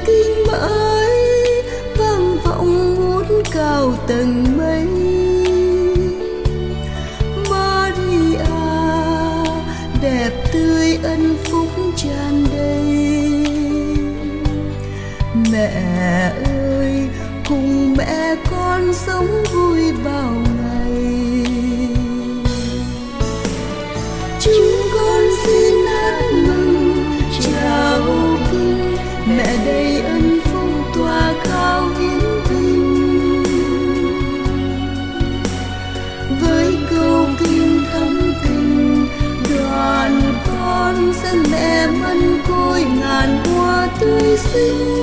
kinh mãi vang vọng muôn cao tầng mây. Maria đẹp tươi ân phúc tràn đầy. Mẹ ơi, cùng mẹ con sống vui bao ngày. Chúng con xin hát mừng chào cưng, mẹ đầy ân phúc tỏa cao hiến vinh. Với câu kinh thắm tình, đoàn con dân mẹ mân côi ngàn hoa tươi xinh.